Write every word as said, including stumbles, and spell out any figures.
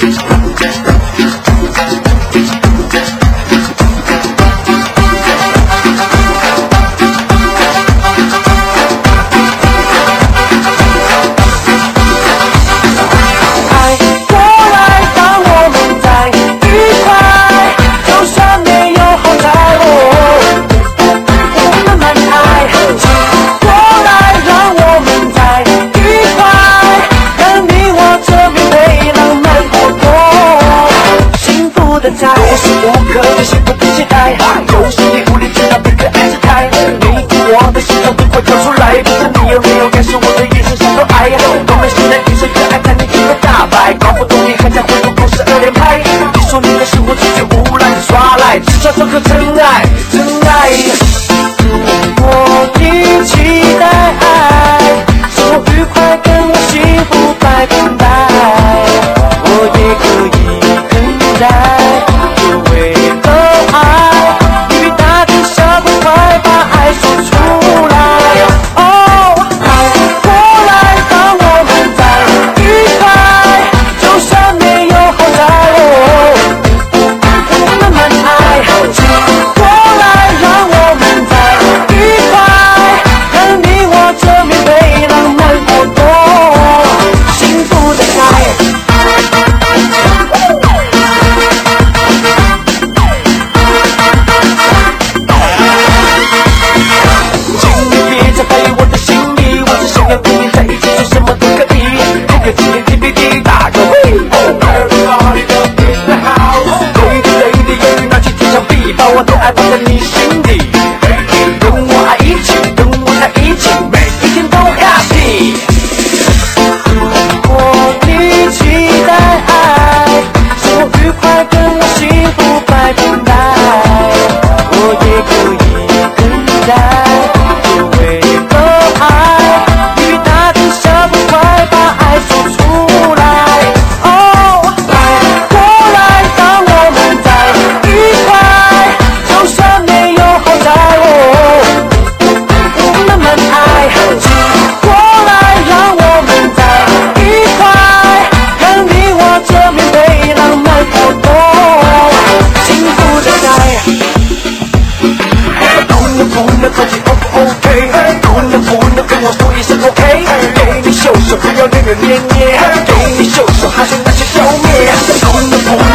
这个真爱，真爱。如果你期待爱，生活愉快，跟我幸福百分百，我也可以等待，因为有爱，你比大跟小都快把爱说出来。哦，爱过来，让我们在愉快，就算没有好在哦，慢慢爱。过来，让我们在愉快，让你我这面对浪漫活动，幸福的爱。请你别再怀疑我的心意，我只想要跟你在一起，做什么都可以。这个今天 T P D 大个会，把我的爱放在你心底，跟我爱一起，跟我在一起，每一天都 happy。如果你期待爱，生活愉快，跟我幸福百分百，我也可以等待，因为有爱，你比大跟小都快把爱说出来。哦，爱过来，让我们在愉快。就算没有好在哦，慢慢爱，过来，让我们在愉快，让你我这面对浪漫活动，幸福的爱。姑娘姑娘，到底 O 不 OK？ 姑娘姑娘，跟我说一声 OK。给你秀秀，不要扭扭捏捏，给你秀秀，还是那些妖孽。姑娘姑娘。